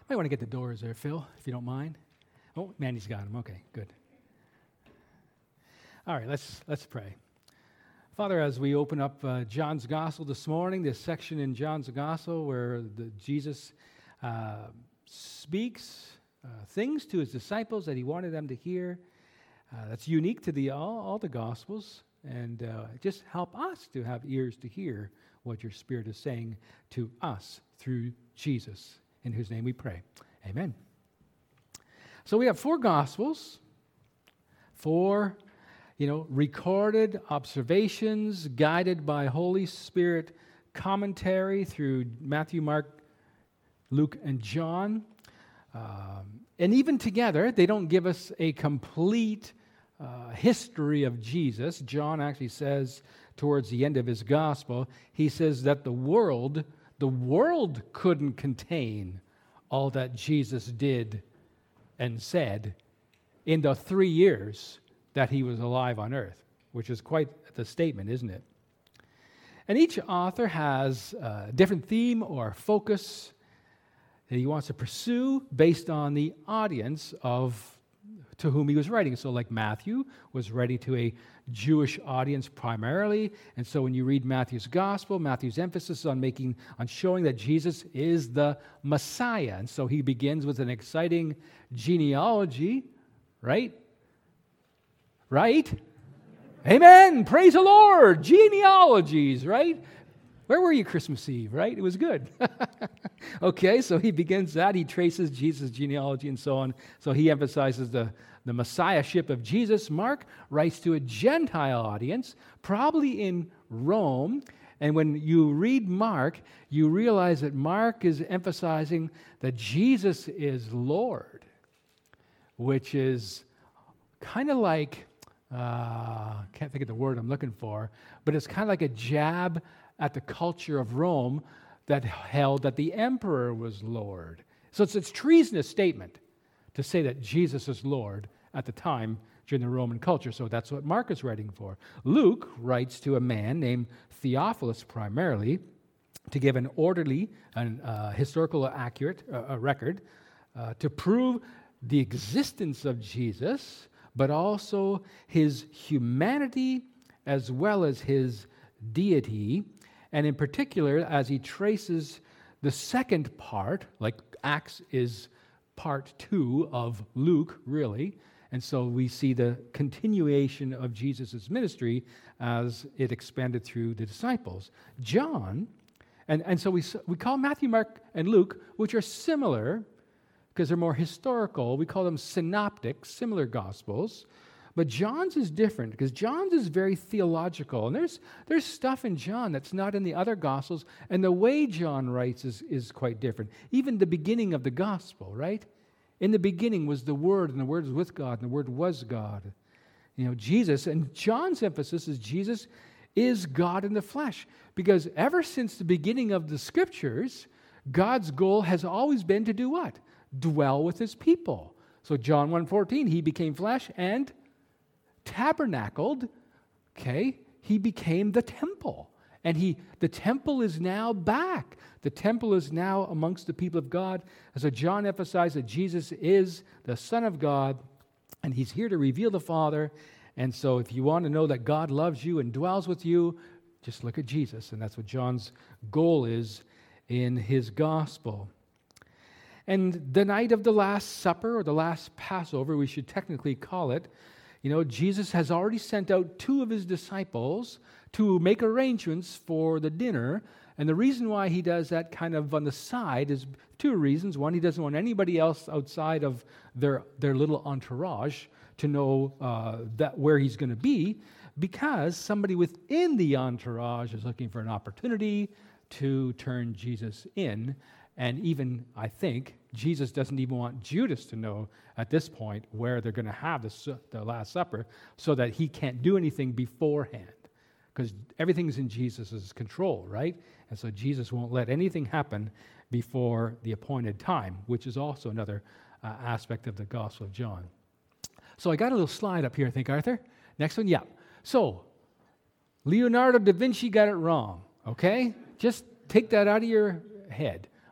Might want to get the doors there, Phil, if you don't mind. Oh, Mandy's got them. Okay, good. All right, let's pray. Father, as we open up John's Gospel this morning, this section in John's Gospel where Jesus speaks things to his disciples that he wanted them to hear, that's unique to all the Gospels, and just help us to have ears to hear what your Spirit is saying to us through Jesus, in whose name we pray. Amen. So we have 4 Gospels, 4 recorded observations guided by Holy Spirit commentary through Matthew, Mark, Luke, and John. And even together, they don't give us a complete history of Jesus. John actually says towards the end of his gospel, he says that the world couldn't contain all that Jesus did and said in the 3 years that he was alive on earth, which is quite the statement, isn't it? And each author has a different theme or focus that he wants to pursue based on the audience to whom he was writing. So like Matthew was writing to a Jewish audience primarily, and so when you read Matthew's gospel, Matthew's emphasis on showing that Jesus is the Messiah. And so he begins with an exciting genealogy, right? Right? Amen. Praise the Lord. Genealogies, right? Where were you Christmas Eve, right? It was good. Okay, so he begins that. He traces Jesus' genealogy and so on. So he emphasizes the messiahship of Jesus. Mark writes to a Gentile audience, probably in Rome. And when you read Mark, you realize that Mark is emphasizing that Jesus is Lord, which is kind of like, can't think of the word I'm looking for, but it's kind of like a jab at the culture of Rome that held that the emperor was Lord. So it's a treasonous statement to say that Jesus is Lord at the time during the Roman culture. So that's what Mark is writing for. Luke writes to a man named Theophilus primarily to give an orderly and historical accurate record to prove the existence of Jesus, but also his humanity as well as his deity. And in particular, as he traces the second part, like Acts is part 2 of Luke, really, and so we see the continuation of Jesus' ministry as it expanded through the disciples. John, and so we call Matthew, Mark, and Luke, which are similar, because they're more historical, we call them synoptic, similar gospels. But John's is different because John's is very theological. And there's stuff in John that's not in the other Gospels. And the way John writes is quite different. Even the beginning of the Gospel, right? In the beginning was the Word, and the Word was with God, and the Word was God. Jesus. And John's emphasis is Jesus is God in the flesh. Because ever since the beginning of the Scriptures, God's goal has always been to do what? Dwell with His people. So John 1:14, He became flesh and tabernacled, okay, he became the temple. And the temple is now back. The temple is now amongst the people of God. And so John emphasized that Jesus is the Son of God, and he's here to reveal the Father. And so if you want to know that God loves you and dwells with you, just look at Jesus. And that's what John's goal is in his gospel. And the night of the Last Supper, or the Last Passover, we should technically call it, Jesus has already sent out 2 of his disciples to make arrangements for the dinner. And the reason why he does that kind of on the side is 2 reasons. One, he doesn't want anybody else outside of their little entourage to know that where he's going to be, because somebody within the entourage is looking for an opportunity to turn Jesus in. And even, I think, Jesus doesn't even want Judas to know at this point where they're going to have the Last Supper, so that he can't do anything beforehand. Because everything's in Jesus' control, right? And so Jesus won't let anything happen before the appointed time, which is also another aspect of the Gospel of John. So I got a little slide up here, I think, Arthur. Next one, yeah. So, Leonardo da Vinci got it wrong, okay? Just take that out of your head.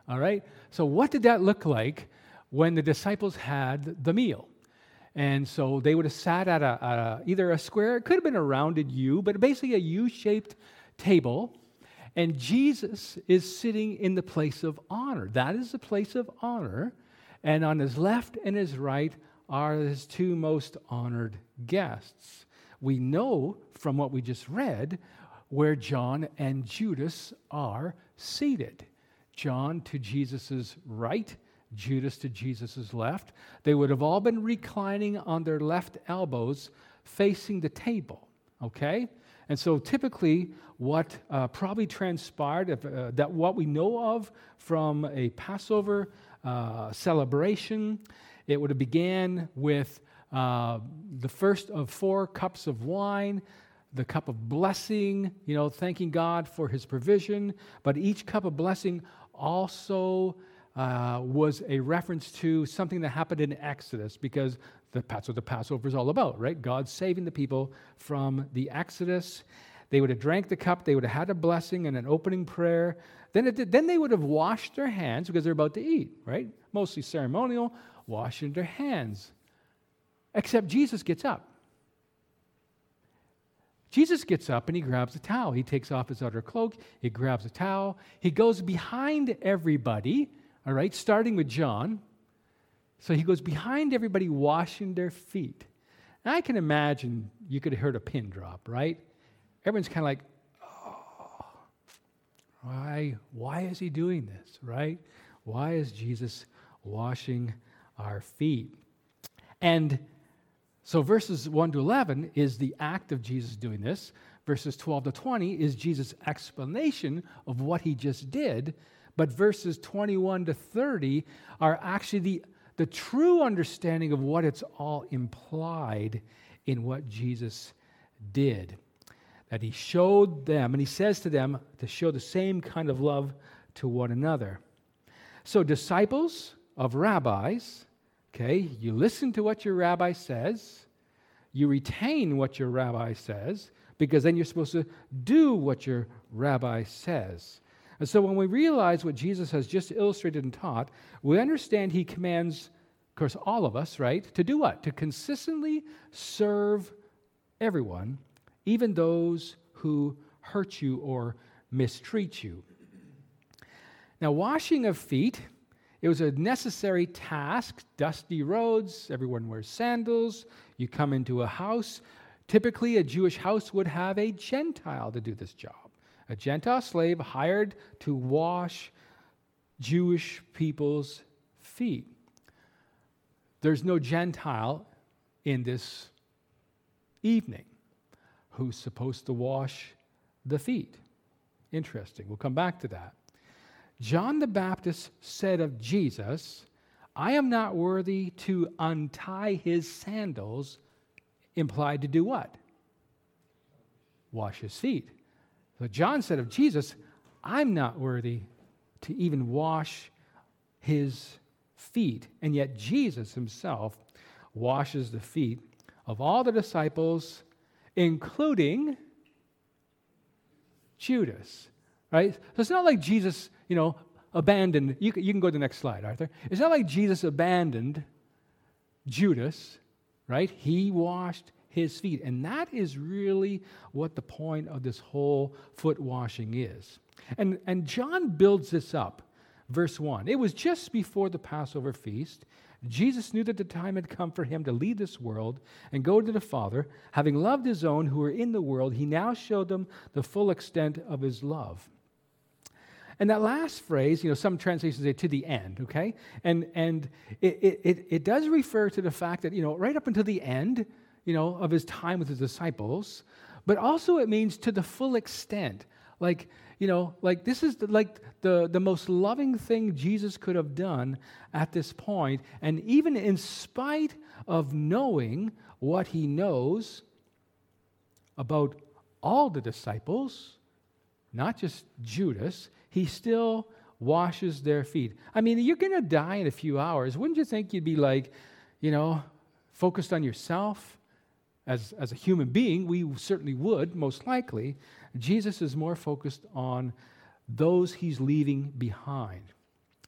All right? So what did that look like when the disciples had the meal? And so they would have sat at either a square, it could have been a rounded U, but basically a U-shaped table. And Jesus is sitting in the place of honor. That is the place of honor. And on his left and his right are his two most honored guests. We know from what we just read where John and Judas are seated. John to Jesus' right, Judas to Jesus' left. They would have all been reclining on their left elbows facing the table, okay? And so typically what probably transpired, that what we know of from a Passover celebration, it would have began with the first of 4 cups of wine, the cup of blessing, thanking God for his provision. But each cup of blessing also was a reference to something that happened in Exodus, because that's what the Passover is all about, right? God saving the people from the Exodus. They would have drank the cup, they would have had a blessing and an opening prayer. Then they would have washed their hands because they're about to eat, right? Mostly ceremonial, washing their hands. Except Jesus gets up. Jesus gets up and he grabs a towel. He takes off his outer cloak, he grabs a towel, he goes behind everybody, all right, starting with John. So he goes behind everybody washing their feet. And I can imagine you could have heard a pin drop, right? Everyone's kind of like, oh, why is he doing this, right? Why is Jesus washing our feet? And so verses 1 to 11 is the act of Jesus doing this. Verses 12 to 20 is Jesus' explanation of what he just did. But verses 21 to 30 are actually the true understanding of what it's all implied in what Jesus did. That he showed them, and he says to them to show the same kind of love to one another. So disciples of rabbis, okay, you listen to what your rabbi says, you retain what your rabbi says, because then you're supposed to do what your rabbi says. And so when we realize what Jesus has just illustrated and taught, we understand he commands, of course, all of us, right, to do what? To consistently serve everyone, even those who hurt you or mistreat you. Now, washing of feet, it was a necessary task. Dusty roads, everyone wears sandals. You come into a house. Typically, a Jewish house would have a Gentile to do this job. A Gentile slave hired to wash Jewish people's feet. There's no Gentile in this evening who's supposed to wash the feet. Interesting. We'll come back to that. John the Baptist said of Jesus, I am not worthy to untie his sandals, implied to do what? Wash his feet. So John said of Jesus, I'm not worthy to even wash his feet. And yet Jesus himself washes the feet of all the disciples, including Judas. Right? So it's not like Jesus, abandoned. You can go to the next slide, Arthur. It's not like Jesus abandoned Judas, right? He washed his feet. And that is really what the point of this whole foot washing is. And John builds this up. Verse 1, it was just before the Passover feast. Jesus knew that the time had come for him to leave this world and go to the Father. Having loved his own who were in the world, he now showed them the full extent of his love. And that last phrase, some translations say to the end, okay? And it does refer to the fact that, right up until the end, of his time with his disciples, but also it means to the full extent. Like this is the most loving thing Jesus could have done at this point. And even in spite of knowing what he knows about all the disciples, not just Judas, he still washes their feet. I mean, you're going to die in a few hours. Wouldn't you think you'd be focused on yourself? As a human being, we certainly would, most likely. Jesus is more focused on those he's leaving behind.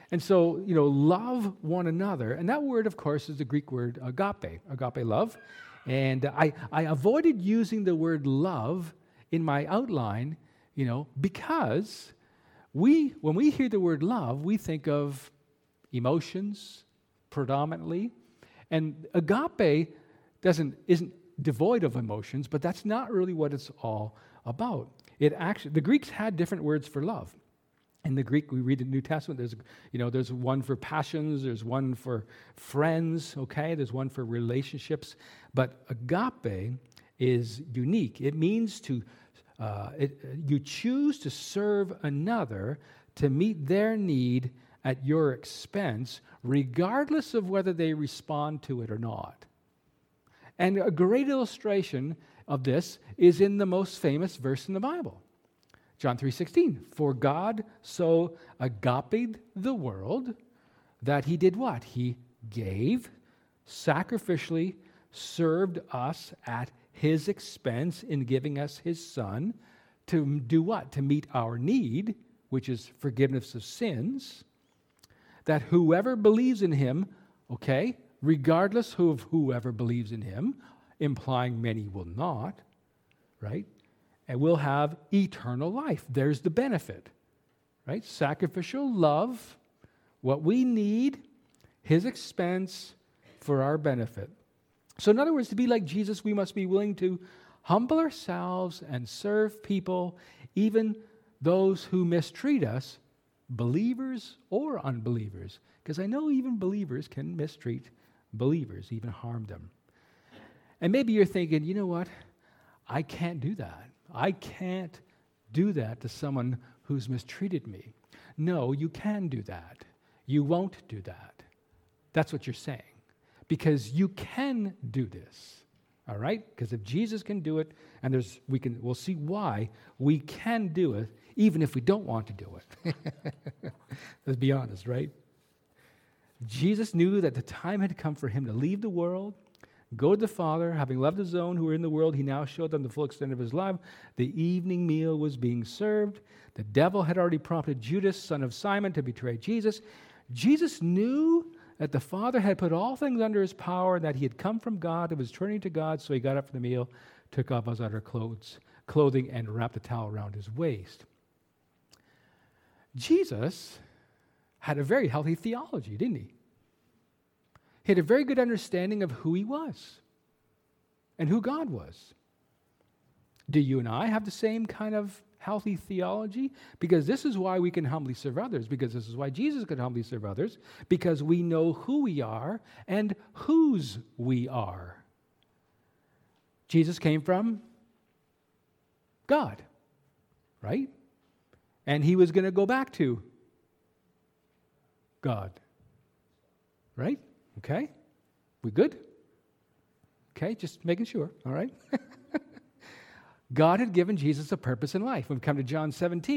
And so, love one another. And that word, of course, is the Greek word agape love. And I avoided using the word love in my outline, because when we hear the word love, we think of emotions predominantly. And agape isn't devoid of emotions, but that's not really what it's all about. The Greeks had different words for love. In the Greek, we read in the New Testament, there's one for passions, there's one for friends, okay? There's one for relationships. But agape is unique. It means you choose to serve another to meet their need at your expense, regardless of whether they respond to it or not. And a great illustration of this is in the most famous verse in the Bible. John 3:16, for God so agapied the world that he did what? He gave, sacrificially served us at his expense in giving us his Son to do what? To meet our need, which is forgiveness of sins, that whoever believes in him, okay, regardless of whoever believes in him, implying many will not, right? And we'll have eternal life. There's the benefit, right? Sacrificial love, what we need, his expense for our benefit. So in other words, to be like Jesus, we must be willing to humble ourselves and serve people, even those who mistreat us, believers or unbelievers. Because I know even believers can mistreat believers, even harm them. And maybe you're thinking, you know what? I can't do that. I can't do that to someone who's mistreated me. No, you can do that. You won't do that. That's what you're saying. Because you can do this. All right? Because if Jesus can do it, and we'll see why we can do it, even if we don't want to do it. Let's be honest, right? Jesus knew that the time had come for him to leave the world, go to the Father. Having loved his own who were in the world, he now showed them the full extent of his love. The evening meal was being served. The devil had already prompted Judas, son of Simon, to betray Jesus. Jesus knew that the Father had put all things under his power, and that he had come from God and was turning to God, so he got up from the meal, took off his outer clothing, and wrapped a towel around his waist. Jesus had a very healthy theology, didn't he? He had a very good understanding of who he was and who God was. Do you and I have the same kind of healthy theology? Because this is why we can humbly serve others, because this is why Jesus could humbly serve others, because we know who we are and whose we are. Jesus came from God, right? And he was going to go back to God, right? Okay? We good? Okay, just making sure, all right? God had given Jesus a purpose in life. When we come to John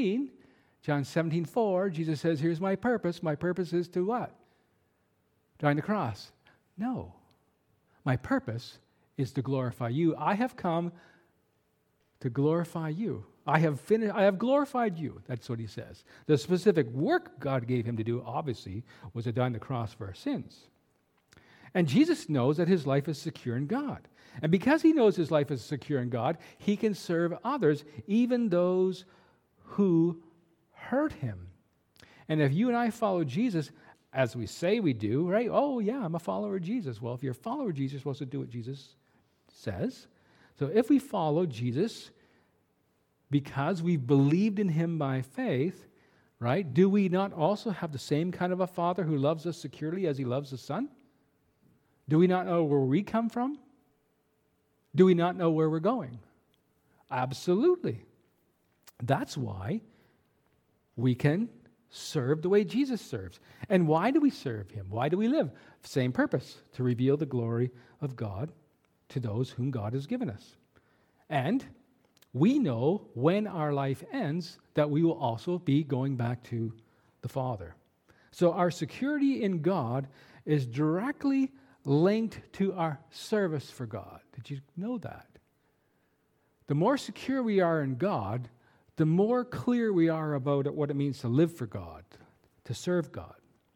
17:4, Jesus says, here's my purpose. My purpose is to what? Die on the cross. No. My purpose is to glorify you. I have come to glorify you. I have glorified you. That's what he says. The specific work God gave him to do, obviously, was to die on the cross for our sins. And Jesus knows that his life is secure in God. And because he knows his life is secure in God, he can serve others, even those who hurt him. And if you and I follow Jesus, as we say we do, right? Oh, yeah, I'm a follower of Jesus. Well, if you're a follower of Jesus, you're supposed to do what Jesus says. So if we follow Jesus because we've believed in him by faith, right? Do we not also have the same kind of a Father who loves us securely as he loves the Son? Do we not know where we come from? Do we not know where we're going? Absolutely. That's why we can serve the way Jesus serves. And why do we serve him? Why do we live? Same purpose, to reveal the glory of God to those whom God has given us. And we know when our life ends that we will also be going back to the Father. So our security in God is directly linked to our service for God. Did you know that? The more secure we are in God, the more clear we are about what it means to live for God, to serve God.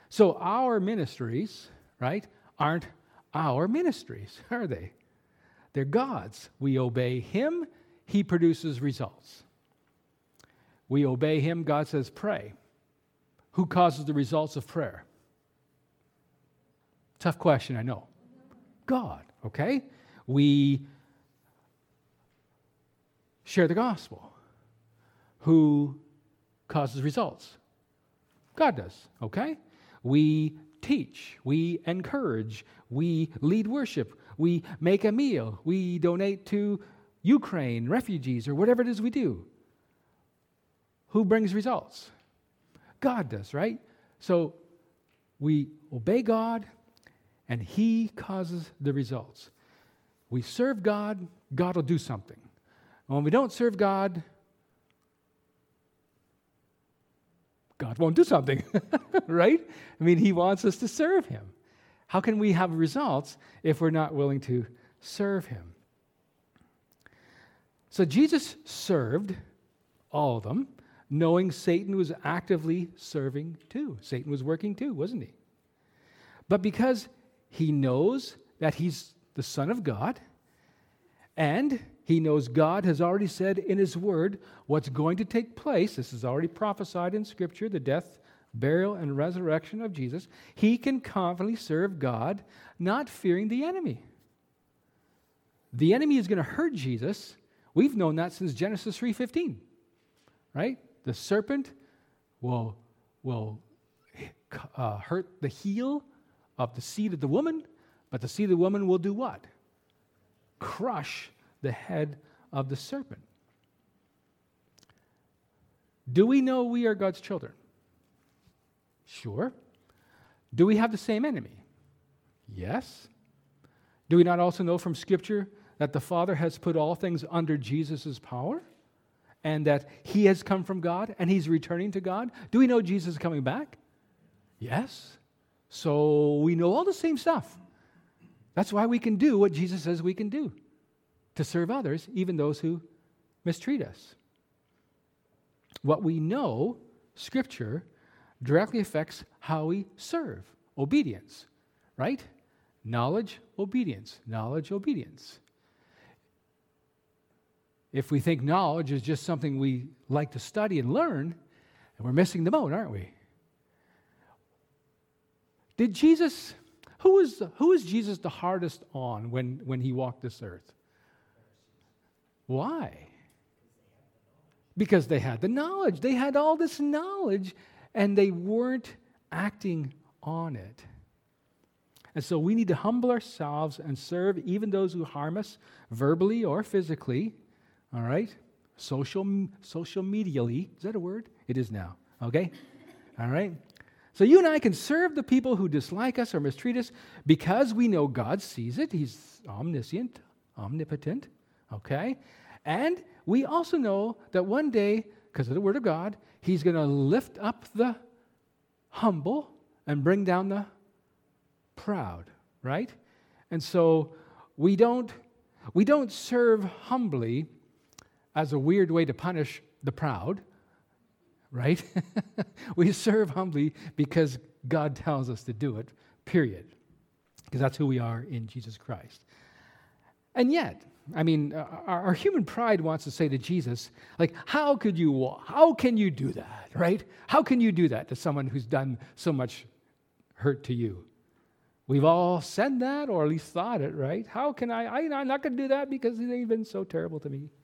So our ministries, right, aren't our ministries, are they? They're God's. We obey Him, He produces results. We obey Him, God says, pray. Who causes the results of prayer? Tough question, I know. God, okay? We share the gospel. Who causes results? God does, okay? We teach, we encourage, we lead worship, we make a meal, we donate to Ukraine, refugees, or whatever it is we do. Who brings results? God does, right? So we obey God, and He causes the results. We serve God, God will do something. And when we don't serve God, God won't do something, right? I mean, He wants us to serve Him. How can we have results if we're not willing to serve Him? So Jesus served all of them, knowing Satan was actively serving too. Satan was working too, wasn't he? But because He knows that He's the Son of God, and He knows God has already said in His Word what's going to take place. This is already prophesied in Scripture, the death, burial, and resurrection of Jesus. He can confidently serve God, not fearing the enemy. The enemy is going to hurt Jesus. We've known that since Genesis 3:15, right? The serpent will hurt the heel of the seed of the woman, but the seed of the woman will do what? Crush the head of the serpent. Do we know we are God's children? Sure. Do we have the same enemy? Yes. Do we not also know from Scripture that the Father has put all things under Jesus' power? And that He has come from God and He's returning to God? Do we know Jesus is coming back? Yes. So we know all the same stuff. That's why we can do what Jesus says we can do, to serve others, even those who mistreat us. What we know, Scripture, directly affects how we serve. Obedience, right? Knowledge, obedience. Knowledge, obedience. If we think knowledge is just something we like to study and learn, and we're missing the boat, aren't we? Did Jesus, who was Jesus the hardest on when He walked this earth? Why? Because they had the knowledge. They had all this knowledge, and they weren't acting on it. And so we need to humble ourselves and serve even those who harm us verbally or physically. All right? Social medially. Is that a word? It is now. Okay? All right? So you and I can serve the people who dislike us or mistreat us because we know God sees it. He's omniscient, omnipotent. Okay? And we also know that one day, because of the Word of God, He's going to lift up the humble and bring down the proud, right? And so we don't serve humbly as a weird way to punish the proud, right? We serve humbly because God tells us to do it, period. Because that's who we are in Jesus Christ. And yet, I mean, our human pride wants to say to Jesus, like, how can you do that, right? How can you do that to someone who's done so much hurt to you? We've all said that, or at least thought it, right? How can I'm not going to do that because they've been so terrible to me.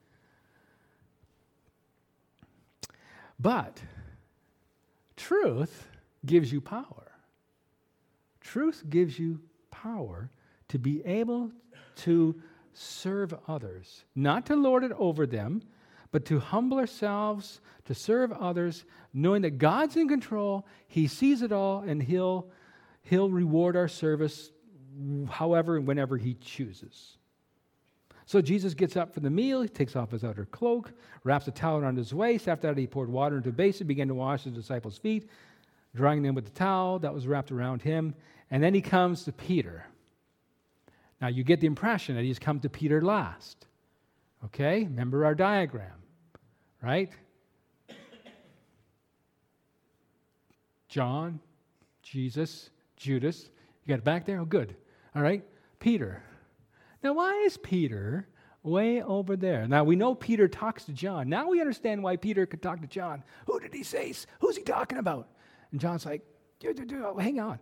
But truth gives you power. Truth gives you power to be able to serve others, not to lord it over them, but to humble ourselves, to serve others, knowing that God's in control, He sees it all, and He'll reward our service however and whenever He chooses. So Jesus gets up for the meal, He takes off His outer cloak, wraps a towel around His waist. After that, He poured water into a basin, began to wash His disciples' feet, drying them with the towel that was wrapped around Him. And then He comes to Peter. Now, you get the impression that He's come to Peter last. Okay? Remember our diagram, right? John, Jesus, Judas. You got it back there? Oh, good. All right. Peter. Now, why is Peter way over there? Now, we know Peter talks to John. Now we understand why Peter could talk to John. Who did he say? Who's he talking about? And John's like, hang on.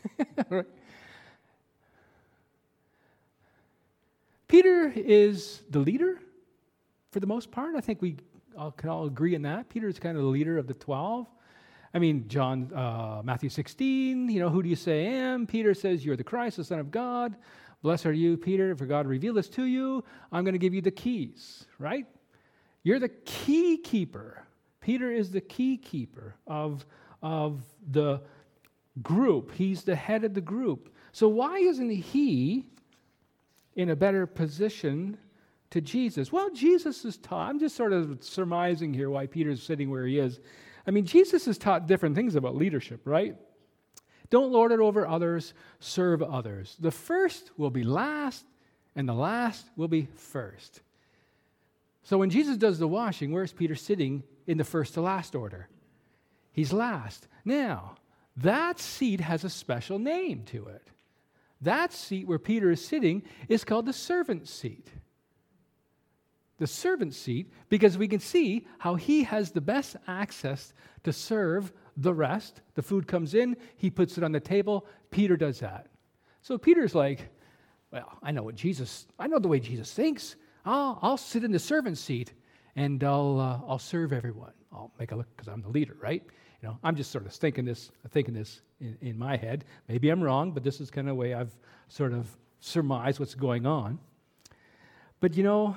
Peter is the leader for the most part. I think we can all agree in that. Peter is kind of the leader of the 12. I mean, Matthew 16, who do you say I am? Peter says, you're the Christ, the Son of God. Blessed are you, Peter, for God revealed this to you. I'm going to give you the keys, right? You're the key keeper. Peter is the key keeper of the group. He's the head of the group. So why isn't he in a better position to Jesus? Well, Jesus is taught. I'm just sort of surmising here why Peter's sitting where he is. I mean, Jesus has taught different things about leadership, right? Don't lord it over others, serve others. The first will be last, and the last will be first. So when Jesus does the washing, where's Peter sitting in the first to last order? He's last. Now, that seat has a special name to it. That seat where Peter is sitting is called the servant seat. The servant seat, because we can see how he has the best access to serve the rest. The food comes in, he puts it on the table, Peter does that. So Peter's like, well, I know the way Jesus thinks. I'll sit in the servant seat and I'll serve everyone. I'll make a look because I'm the leader, right? I'm just sort of thinking this in my head. Maybe I'm wrong, but this is kind of the way I've sort of surmised what's going on. But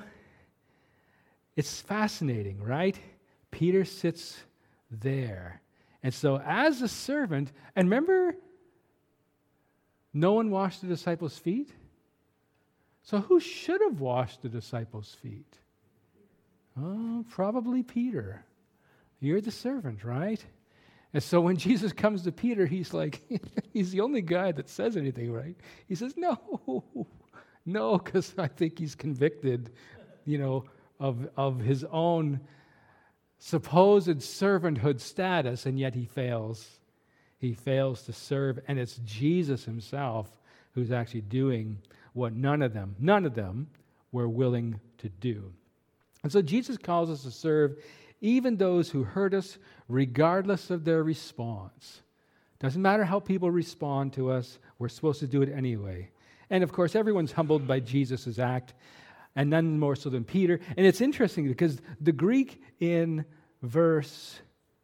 it's fascinating, right? Peter sits there. And so as a servant, and remember, no one washed the disciples' feet? So who should have washed the disciples' feet? Oh, probably Peter. You're the servant, right? And so when Jesus comes to Peter, he's like, he's the only guy that says anything, right? He says, no, because I think he's convicted, of his own supposed servanthood status, and yet he fails. He fails to serve, and it's Jesus himself who's actually doing what none of them were willing to do. And so Jesus calls us to serve even those who hurt us, regardless of their response. Doesn't matter how people respond to us, we're supposed to do it anyway. And of course, everyone's humbled by Jesus' act, and none more so than Peter. And it's interesting because the Greek in verse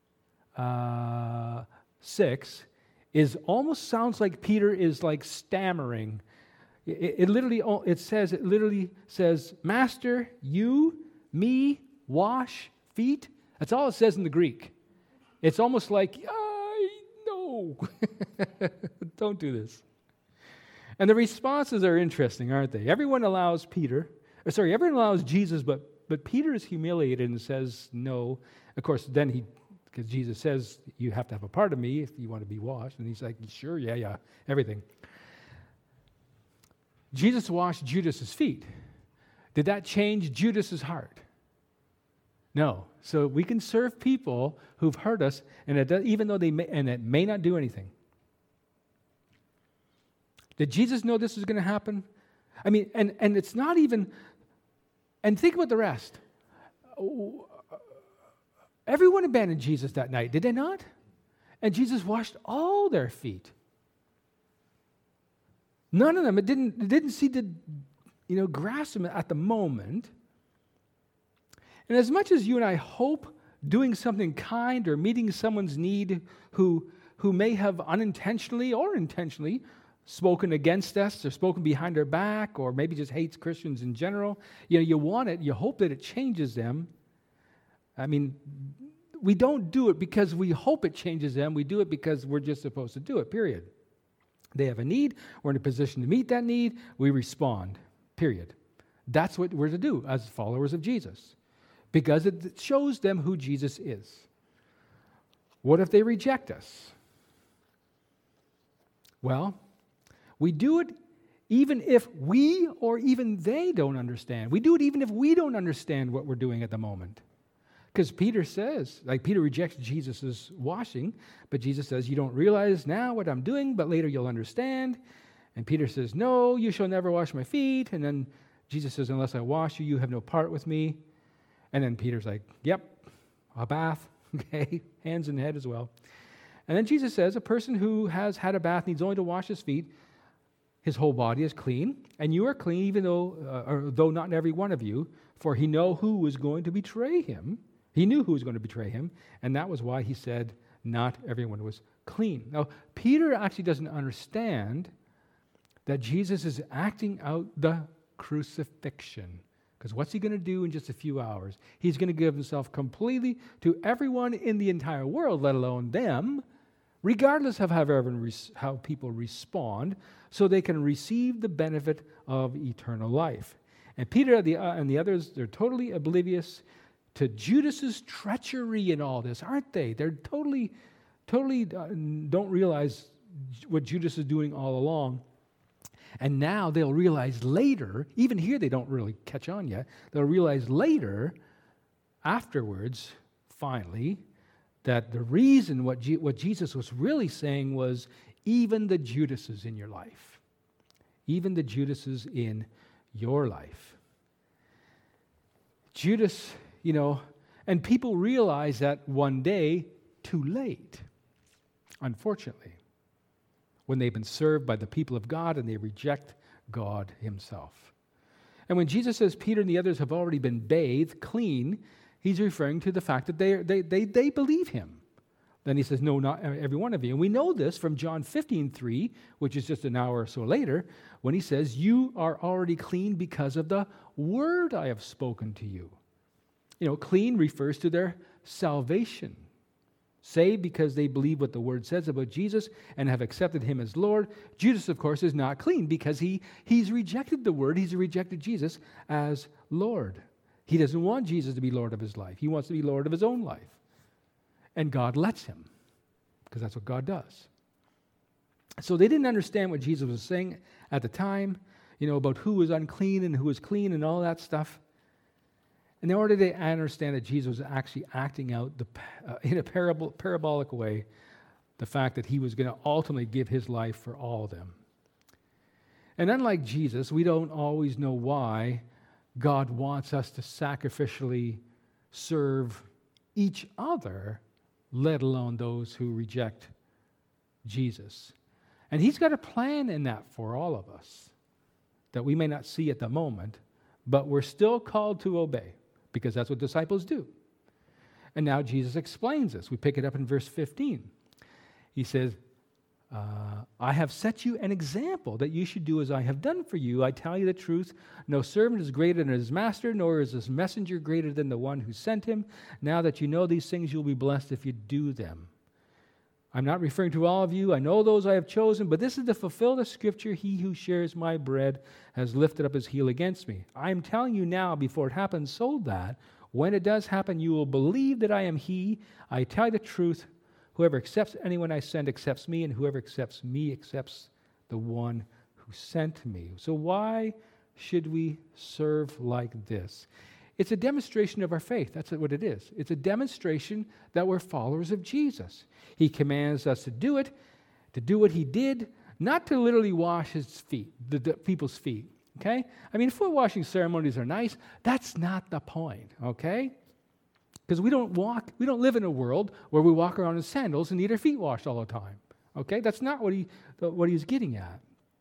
6 almost sounds like Peter is like stammering. It literally says, Master, you, me, wash feet. That's all it says in the Greek. It's almost like, no, don't do this. And the responses are interesting, aren't they? Everyone allows Jesus, but Peter is humiliated and says no. Of course, then because Jesus says, you have to have a part of me if you want to be washed. And he's like, sure, yeah, everything. Jesus washed Judas's feet. Did that change Judas's heart? No. So we can serve people who've hurt us, and even though it may not do anything. Did Jesus know this was going to happen? I mean, and it's not even. And think about the rest. Everyone abandoned Jesus that night, did they not? And Jesus washed all their feet. None of them. It didn't seem to grasp them at the moment. And as much as you and I hope doing something kind or meeting someone's need who may have unintentionally or intentionally spoken against us or spoken behind our back or maybe just hates Christians in general, you want it, you hope that it changes them. I mean, we don't do it because we hope it changes them. We do it because we're just supposed to do it, period. They have a need. We're in a position to meet that need. We respond, period. That's what we're to do as followers of Jesus because it shows them who Jesus is. What if they reject us? Well, we do it even if we or even they don't understand. We do it even if we don't understand what we're doing at the moment. Because Peter says, Peter rejects Jesus' washing, but Jesus says, you don't realize now what I'm doing, but later you'll understand. And Peter says, no, you shall never wash my feet. And then Jesus says, unless I wash you, you have no part with me. And then Peter's like, yep, a bath, okay, hands and head as well. And then Jesus says, a person who has had a bath needs only to wash his feet. His whole body is clean, and you are clean, even though not every one of you, for he knew who was going to betray him. He knew who was going to betray him, and that was why he said not everyone was clean. Now, Peter actually doesn't understand that Jesus is acting out the crucifixion. Because what's he going to do in just a few hours? He's going to give himself completely to everyone in the entire world, let alone them, regardless of how people respond, so they can receive the benefit of eternal life. And Peter and the others, they're totally oblivious to Judas's treachery in all this, aren't they? They're totally don't realize what Judas is doing all along. And now they'll realize later, even here they don't really catch on yet, they'll realize later, afterwards, finally, that the reason what Jesus was really saying was, even the Judases in your life. Even the Judases in your life. Judas, and people realize that one day, too late, unfortunately, when they've been served by the people of God and they reject God himself. And when Jesus says Peter and the others have already been bathed clean, he's referring to the fact that they believe him. Then he says, no, not every one of you. And we know this from John 15:3, which is just an hour or so later, when he says, you are already clean because of the word I have spoken to you. Clean refers to their salvation. Saved because they believe what the word says about Jesus and have accepted him as Lord. Judas, of course, is not clean because he's rejected the word. He's rejected Jesus as Lord. He doesn't want Jesus to be Lord of his life. He wants to be Lord of his own life. And God lets him, because that's what God does. So they didn't understand what Jesus was saying at the time, about who was unclean and who was clean and all that stuff. And in order to understand that Jesus was actually acting out in a parabolic way, the fact that he was going to ultimately give his life for all of them. And unlike Jesus, we don't always know why God wants us to sacrificially serve each other, let alone those who reject Jesus. And he's got a plan in that for all of us that we may not see at the moment, but we're still called to obey because that's what disciples do. And now Jesus explains this. We pick it up in verse 15. He says, I have set you an example that you should do as I have done for you. I tell you the truth, no servant is greater than his master, nor is his messenger greater than the one who sent him. Now that you know these things, you'll be blessed if you do them. I'm not referring to all of you. I know those I have chosen, but this is to fulfill the scripture, he who shares my bread has lifted up his heel against me. I am telling you now before it happens, so that when it does happen, you will believe that I am he. I tell you the truth. Whoever accepts anyone I send accepts me, and whoever accepts me accepts the one who sent me. So why should we serve like this? It's a demonstration of our faith. That's what it is. It's a demonstration that we're followers of Jesus. He commands us to do it, to do what he did, not to literally wash his feet, the people's feet, okay? I mean, foot washing ceremonies are nice. That's not the point, okay? Because we don't live in a world where we walk around in sandals and need our feet washed all the time. Okay? That's not what he's getting at.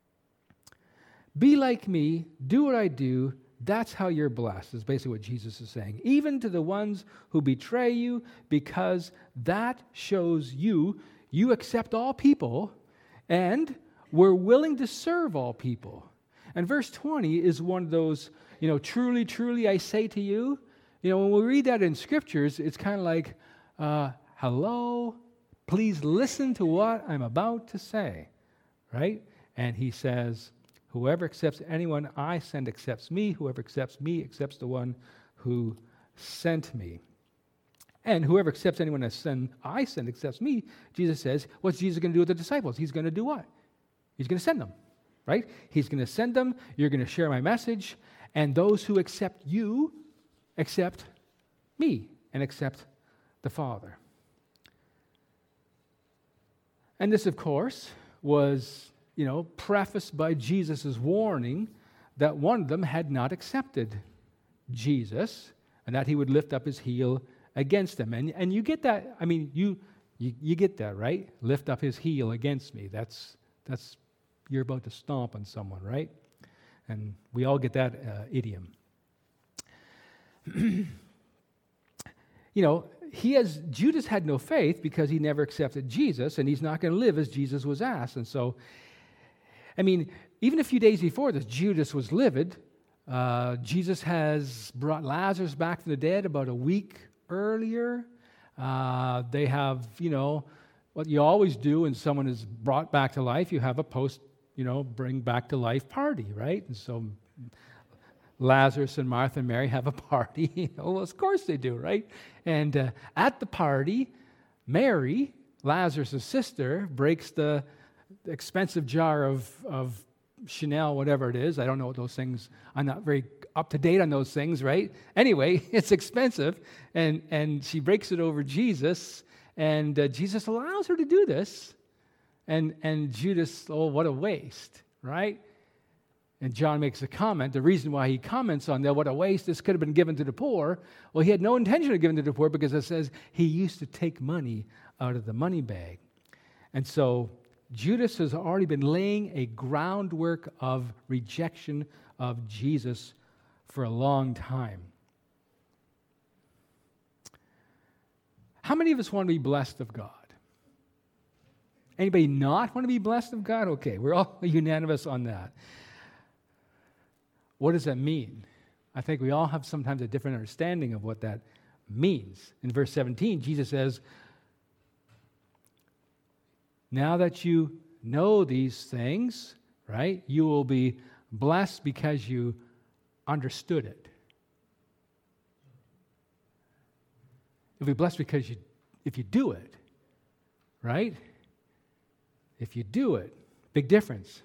Be like me, do what I do, that's how you're blessed, is basically what Jesus is saying. Even to the ones who betray you, because that shows you accept all people and we're willing to serve all people. And verse 20 is one of those, truly, truly I say to you. When we read that in scriptures, it's kind of like, hello, please listen to what I'm about to say, right? And he says, whoever accepts anyone I send accepts me. Whoever accepts me accepts the one who sent me. And whoever accepts anyone I send accepts me. Jesus says, what's Jesus going to do with the disciples? He's going to do what? He's going to send them, right? He's going to send them. You're going to share my message. And those who accept you accept me and accept the Father. And this, of course, was, prefaced by Jesus' warning that one of them had not accepted Jesus and that he would lift up his heel against them. And you get that, you get that, right? Lift up his heel against me. That's you're about to stomp on someone, right? And we all get that idiom. Judas had no faith because he never accepted Jesus, and he's not going to live as Jesus was asked. And so, even a few days before this, Judas was livid. Jesus has brought Lazarus back from the dead about a week earlier. They have, what you always do when someone is brought back to life, you have a bring back to life party, right? And so Lazarus and Martha and Mary have a party. Well, of course they do, right? And at the party, Mary, Lazarus' sister, breaks the expensive jar of Chanel, whatever it is. I don't know what those things, I'm not very up to date on those things, right? Anyway, it's expensive, and she breaks it over Jesus, and Jesus allows her to do this, and Judas, oh, what a waste, right? And John makes a comment. The reason why he comments on that, what a waste, this could have been given to the poor. Well, he had no intention of giving to the poor because it says he used to take money out of the money bag. And so Judas has already been laying a groundwork of rejection of Jesus for a long time. How many of us want to be blessed of God? Anybody not want to be blessed of God? Okay, we're all unanimous on that. What does that mean? I think we all have sometimes a different understanding of what that means. In verse 17, Jesus says, now that you know these things, right, you will be blessed because you understood it. You'll be blessed because if you do it, right? If you do it, big difference.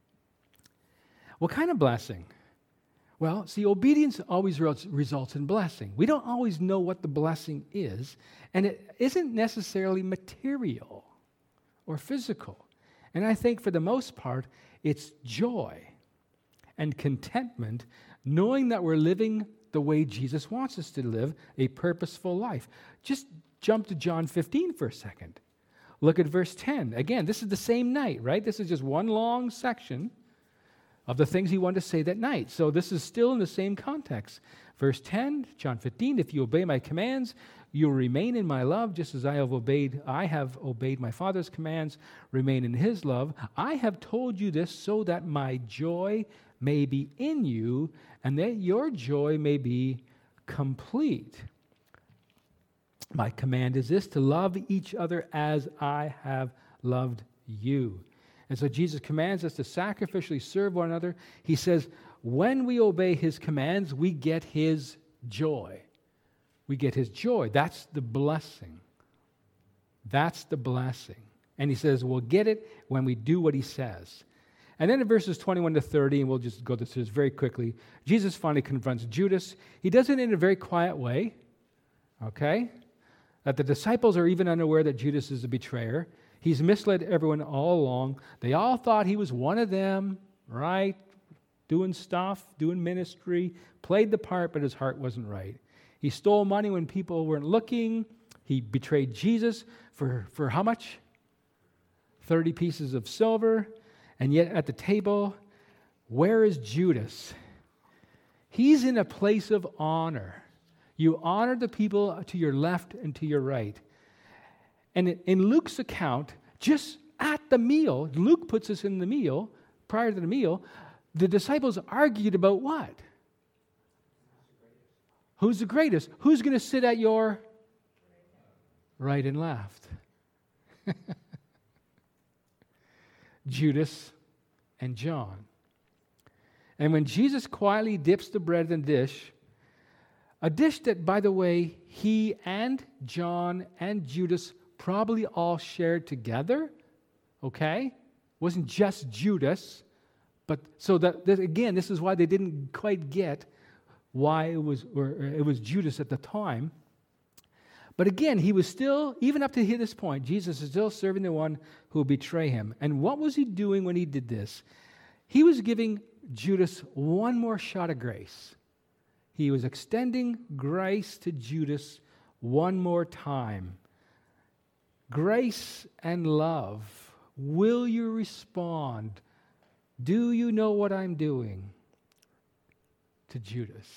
What kind of blessing? Well, see, obedience always results in blessing. We don't always know what the blessing is, and it isn't necessarily material or physical. And I think for the most part, it's joy and contentment, knowing that we're living the way Jesus wants us to live, a purposeful life. Just jump to John 15 for a second. Look at verse 10. Again, this is the same night, right? This is just one long section of the things he wanted to say that night. So this is still in the same context. Verse 10, John 15, if you obey my commands, you will remain in my love, just as I have obeyed my Father's commands, remain in his love. I have told you this so that my joy may be in you, and that your joy may be complete. My command is this, to love each other as I have loved you. And so Jesus commands us to sacrificially serve one another. He says, when we obey his commands, we get his joy. We get his joy. That's the blessing. That's the blessing. And he says, we'll get it when we do what he says. And then in verses 21 to 30, and we'll just go through this very quickly, Jesus finally confronts Judas. He does it in a very quiet way, okay? That the disciples are even unaware that Judas is a betrayer. He's misled everyone all along. They all thought he was one of them, right? Doing stuff, doing ministry, played the part, but his heart wasn't right. He stole money when people weren't looking. He betrayed Jesus for how much? 30 pieces of silver. And yet at the table, where is Judas? He's in a place of honor. You honor the people to your left and to your right. And in Luke's account, just at the meal, Luke puts us in the meal, prior to the meal, the disciples argued about what? Who's the greatest? Who's going to sit at your right and left? Judas and John. And when Jesus quietly dips the bread in a dish that, by the way, he and John and Judas probably all shared together, okay? Wasn't just Judas, but so that again, this is why they didn't quite get why it was Judas at the time. But again, he was still, even up to this point, Jesus is still serving the one who will betray him. And what was he doing when he did this? He was giving Judas one more shot of grace. He was extending grace to Judas one more time. Grace and love. Will you respond? Do you know what I'm doing? To Judas.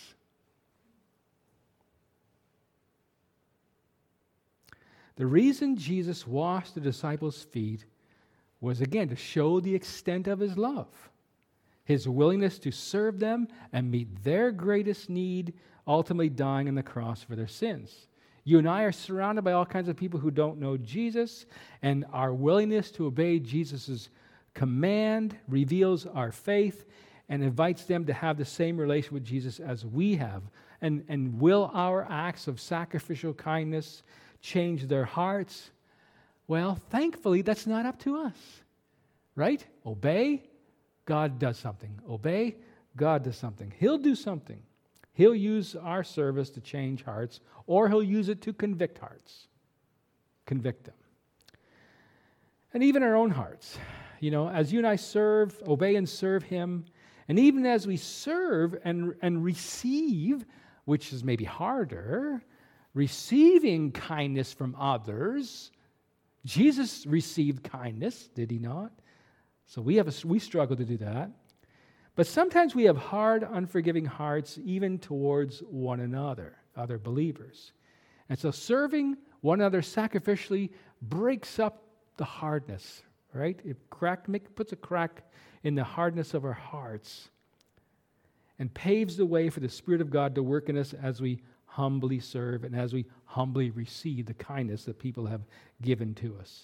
The reason Jesus washed the disciples' feet was, again, to show the extent of his love, his willingness to serve them and meet their greatest need, ultimately dying on the cross for their sins. You and I are surrounded by all kinds of people who don't know Jesus, and our willingness to obey Jesus' command reveals our faith and invites them to have the same relation with Jesus as we have. And will our acts of sacrificial kindness change their hearts? Well, thankfully, that's not up to us, right? Obey, God does something. Obey, God does something. He'll do something. He'll use our service to change hearts, or he'll use it to convict hearts. Convict them. And even our own hearts. You know, as you and I serve, obey and serve him, and even as we serve and receive, which is maybe harder, receiving kindness from others. Jesus received kindness, did he not? So we struggle to do that. But sometimes we have hard, unforgiving hearts even towards one another, other believers. And so serving one another sacrificially breaks up the hardness, right? It puts a crack in the hardness of our hearts and paves the way for the Spirit of God to work in us as we humbly serve and as we humbly receive the kindness that people have given to us.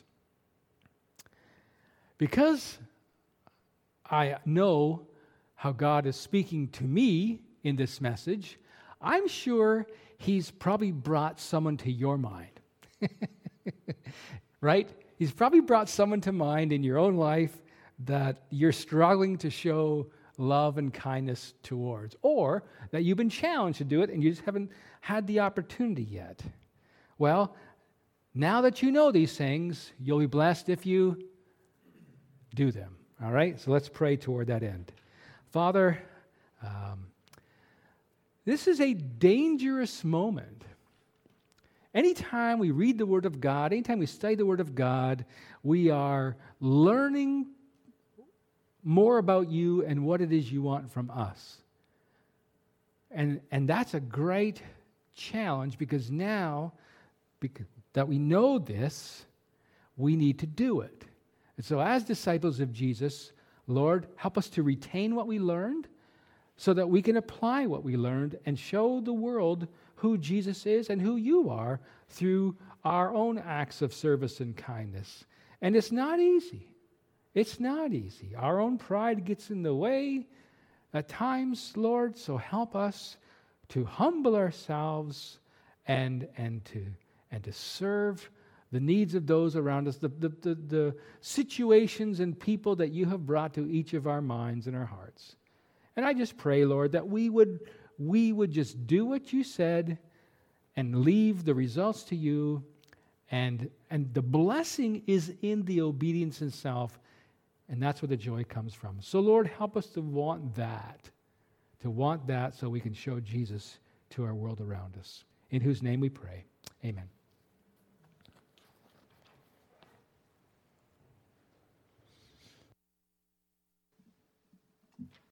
Because I know how God is speaking to me in this message, I'm sure he's probably brought someone to your mind. Right? He's probably brought someone to mind in your own life that you're struggling to show love and kindness towards, or that you've been challenged to do it and you just haven't had the opportunity yet. Well, now that you know these things, you'll be blessed if you do them. All right? So let's pray toward that end. Father, this is a dangerous moment. Anytime we read the Word of God, anytime we study the Word of God, we are learning more about you and what it is you want from us. And that's a great challenge, because now that we know this, we need to do it. And so as disciples of Jesus, Lord, help us to retain what we learned so that we can apply what we learned and show the world who Jesus is and who you are through our own acts of service and kindness. And it's not easy. It's not easy. Our own pride gets in the way at times, Lord, so help us to humble ourselves and to serve the needs of those around us, the situations and people that you have brought to each of our minds and our hearts. And I just pray, Lord, that we would just do what you said and leave the results to you, and the blessing is in the obedience itself, and that's where the joy comes from. So, Lord, help us to want that so we can show Jesus to our world around us. In whose name we pray. Amen.